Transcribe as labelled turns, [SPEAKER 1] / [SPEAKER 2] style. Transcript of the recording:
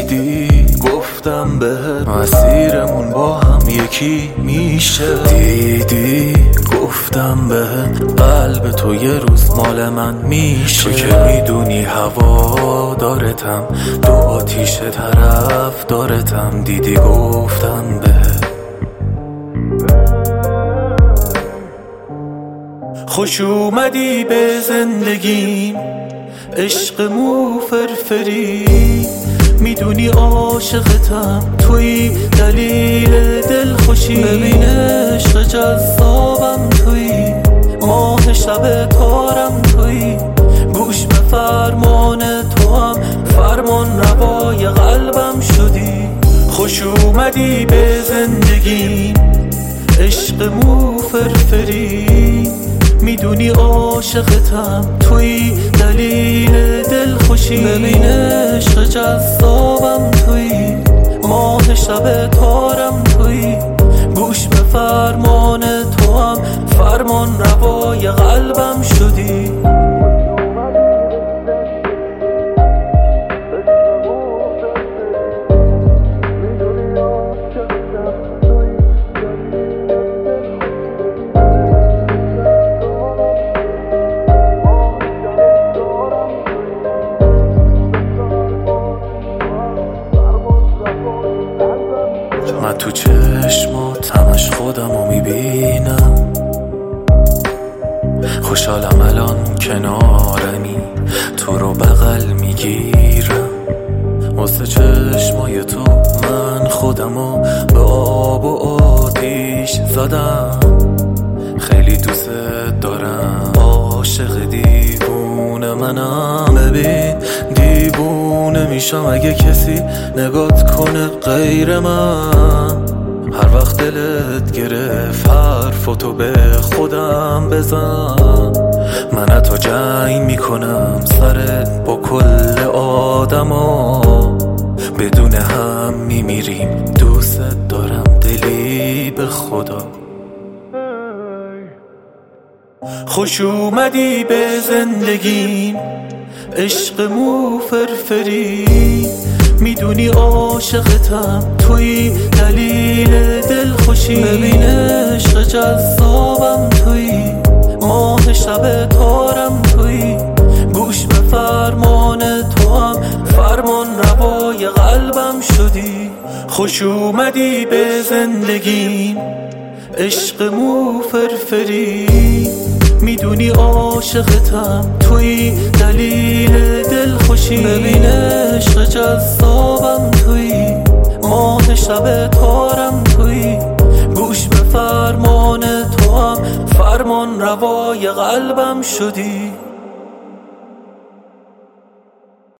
[SPEAKER 1] دیدی گفتم بهت مسیرمون با هم یکی میشه. دیدی گفتم بهت قلب تو یه روز مال من میشه. تو که میدونی هوا دارتم، دو آتیش طرف دارتم. دیدی گفتم بهت خوش اومدی به زندگیم، عشق مو فرفری. میدونی عاشقتم، توی دلیل دلخوشی. ببین عشق جذابم توی، ماه شب تارم توی. گوش به فرمان تو هم، فرمان روای قلبم شدی. خوش اومدی به زندگیم، عشق مو فرفری. میدونی عاشقتم، توی دلیل دلخوشی. ببین عشق جذابم توی، ماه شب تارم توی. گوش به فرمان تو هم، فرمان روای قلبم شدی. من تو چشمات همش خودمو میبینم. خوشحالم الان کنارمی، تو رو بغل میگیرم. واسه چشمای تو من خودمو به آب و آتیش زدم. خیلی دوست دارم، عاشق دیوونه منم. ببین دیوونه میشم اگه کسی نگات کنه غیر من. هر وقت دلت گرفت حرفاتو به خودم بزن. من حتی جنگ میکنم سرت با کل آدما. بدون هم میمیریم، دوست دارم دلی به خدا. خوش اومدی به زندگیم، عشق مو فرفری. میدونی عاشقتم، توی دلیل دلخوشی. ببین عشق جذابم توی، ماه شب تارم توی. گوش به فرمان تو هم، فرمان روای قلبم شدی. خوش اومدی به زندگیم، عشق مو فرفری. میدونی عاشقتم، توی دلیل دلخوشی. ببین عشق جذابم توی، ماه شب تارم توی. گوش به فرمان تو هم، فرمان روای قلبم شدی.